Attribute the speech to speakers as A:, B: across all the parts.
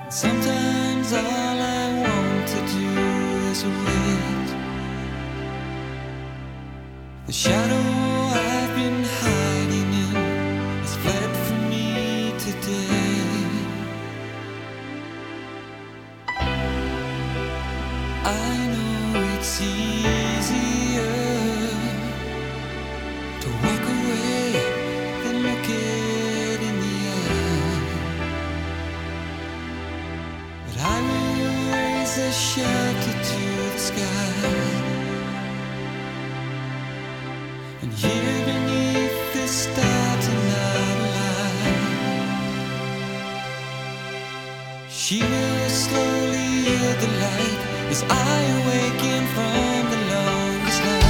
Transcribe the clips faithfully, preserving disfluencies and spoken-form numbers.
A: Sometimes all I want to do is wait. The shadow I've been hiding in has fled from me today. I know it's easier to walk away than look it in the eye. But I will raise a shelter to the sky. And here beneath this starting night light, she will slowly yield the light as I awaken from the longest night.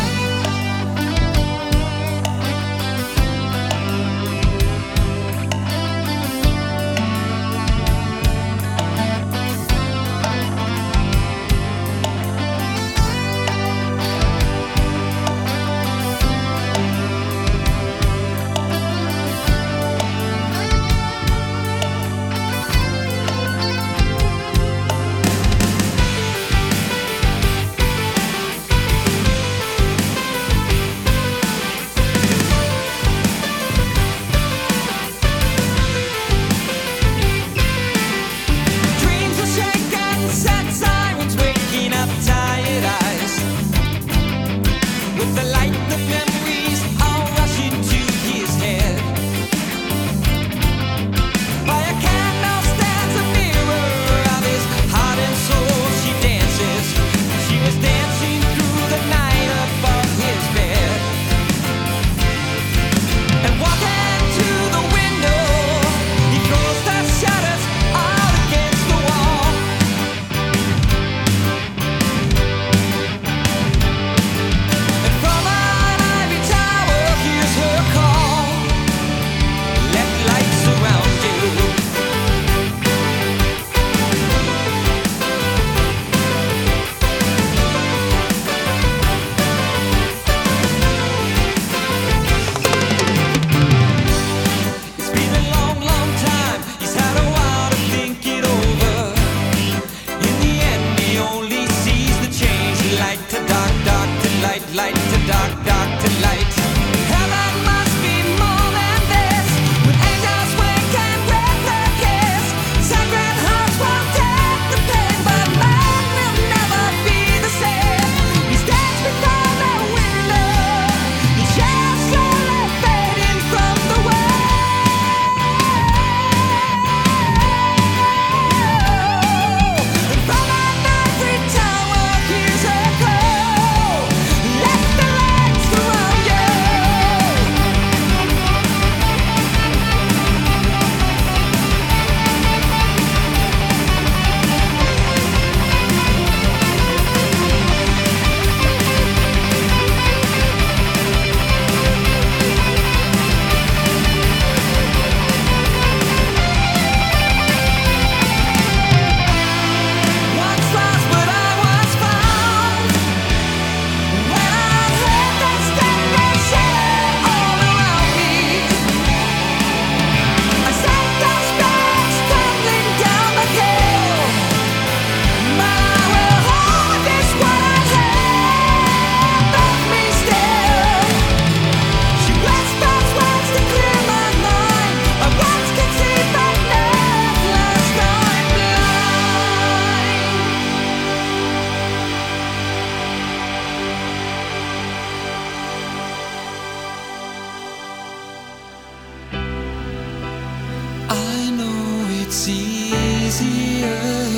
A: It's easier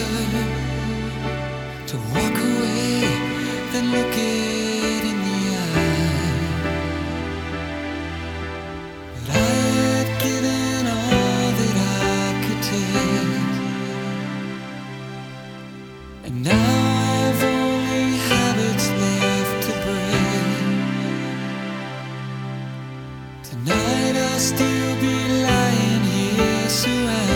A: to walk away than look it in the eye. But I had given all that I could take, and now I've only habits left to break. Tonight I'll still be lying here surrounded